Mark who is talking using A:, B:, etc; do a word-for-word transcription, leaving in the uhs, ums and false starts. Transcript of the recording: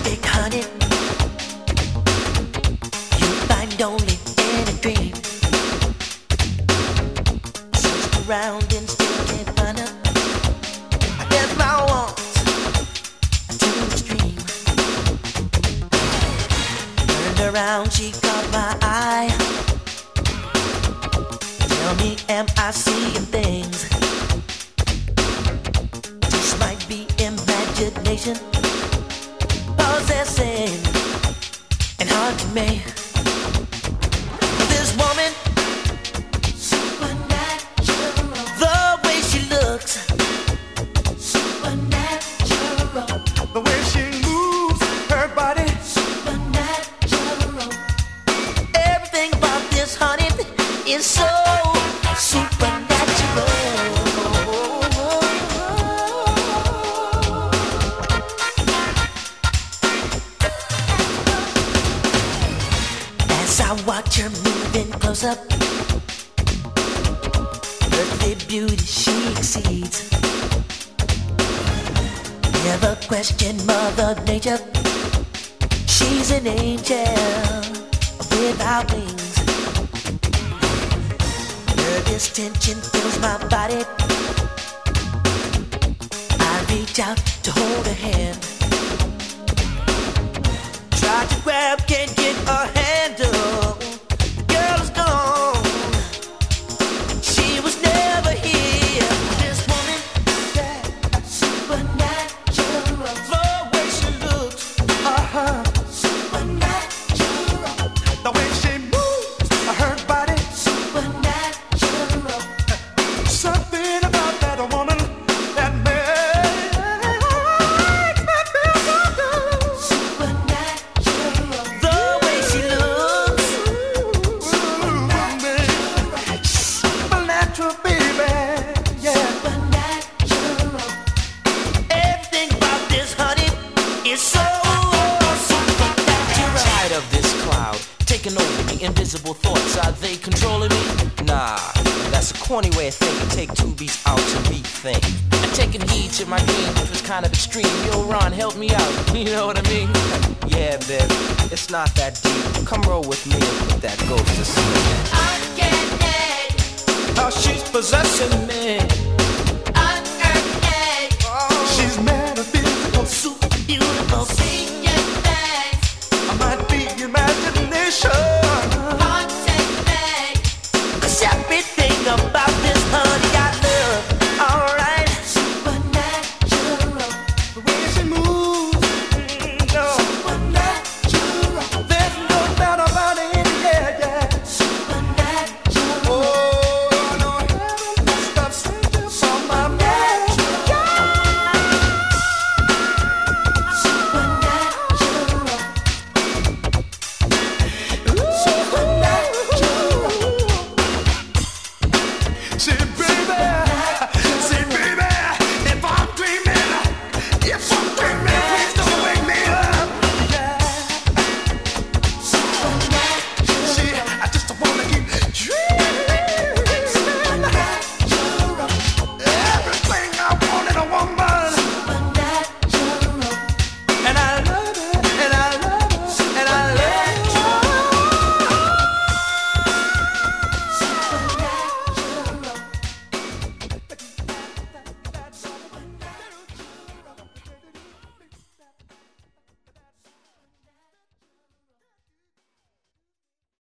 A: perfect honey you find only in a dream. Searched around and still can't find her. I guess my wants are too extreme. Turned around, she caught my eye. Tell me, am I seeing things? This might be imagination, possessing and haunting me. This woman, supernatural. The way she looks, supernatural.
B: The way she moves her body,
A: supernatural. Everything about this honey is so supernatural. As I watch her moving close up, earthly beauty she exceeds. Never question Mother Nature. She's an angel without wings. Nervous tension fills my body. I reach out to hold her hand. Try to grab, can't get a handle. The girl is gone. She was never here. This woman, yeah, supernatural. The way she looks,
B: uh-huh.
A: supernatural.
B: The way she moves her body,
A: supernatural.
B: something about that woman that makes me feel so good.
A: Supernatural. The way she looks,
B: Supernatural, baby, yeah.
A: supernatural. Everything about this honey is so supernatural.
C: Tired of this cloud taking over me. Invisible thoughts, are they controlling me? Nah, that's a corny way of thinking. Take two beats out to rethink. I'm taking heed to my dream, which was kind of extreme. Yo, Ron, help me out. You know what I mean? Yeah, babe, it's not that deep. Come roll with me and put that ghost to sleep.
A: Uncanny,
B: How she's possessing me.
A: unearthly,
B: She's metaphysical.
A: super beautiful. Sing